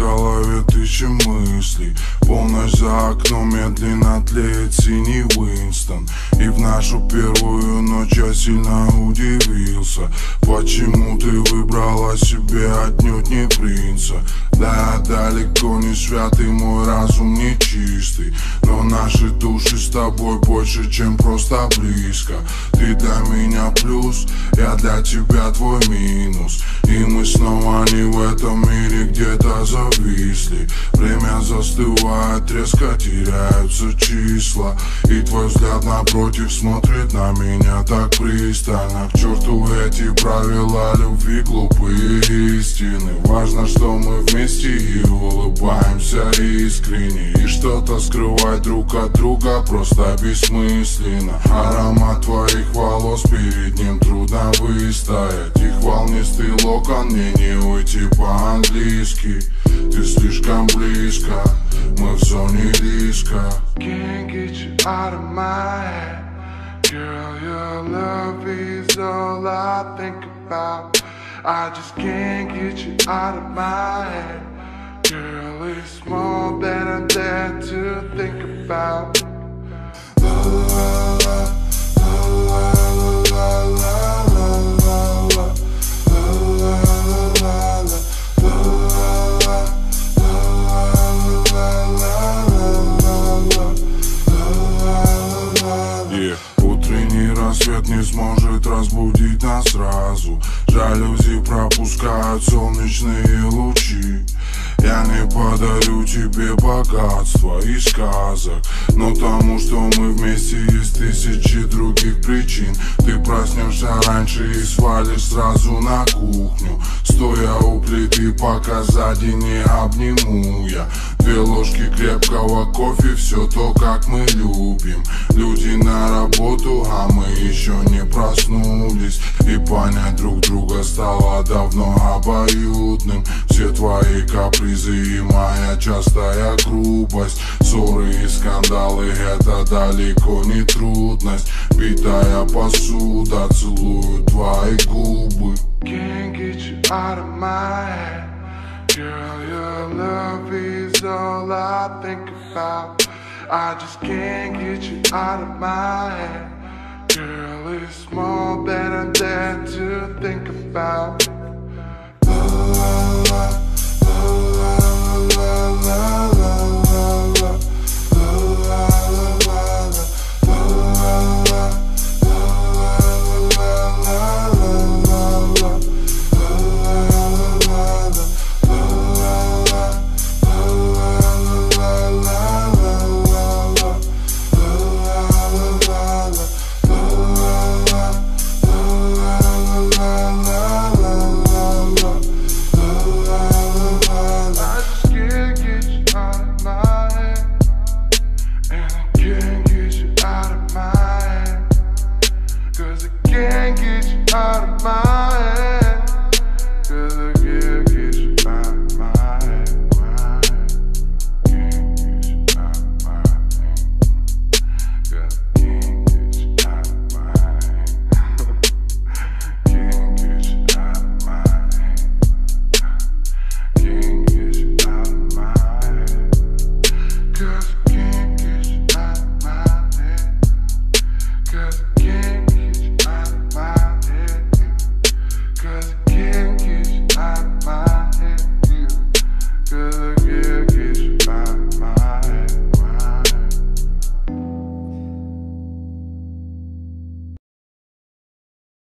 голове тысячи мыслей. Полночь за окном медленно тлеет синий Уинстон. И в нашу первую ночь я сильно удивился, почему ты выбрала себе отнюдь не принца. Да, я далеко не святый, мой разум не чистый, но наши души с тобой больше, чем просто близко. Ты для меня плюс, я для тебя твой минус. И мы снова не в этом мире где-то зависли. Время застывает, резко теряются числа. И твой взгляд напротив смотрит на меня так пристально. К черту эти правила любви, глупые истины. Важно, что мы вместе и улыбаемся искренне. И что-то скрывать друг от друга просто бессмысленно. Аромат твоих волос, перед ним трудно выстоять. Их волнистый локон, мне не уйти по-английски. Ты слишком близко, мы в зоне риска. Can't get you out of my head. Girl, your love is all I think about. I just can't get you out of my head. Girl, it's more than I'm there to think about. La la la, la la la la la la la. Утренний рассвет не сможет разбудить нас сразу. Жалюзи пропускают солнечные лучи. Я не подарю тебе богатства и сказок, но тому, что мы вместе, есть тысячи других причин. Ты проснешься раньше и свалишь сразу на кухню, стоя у плиты, пока сзади не обниму я. 2 ложки крепкого кофе, все то, как мы любим. Люди на работу, а мы еще не проснулись. И понять друг друга стало давно обоюдным. Все твои капризы и моя частая грубость, ссоры и скандалы — это далеко не трудность. Битая посуда целует твои губы. Can't get you out of my head. Girl, your love is all I think about. I just can't get you out of my head. Girl, it's more than I'm there to think about. La la la.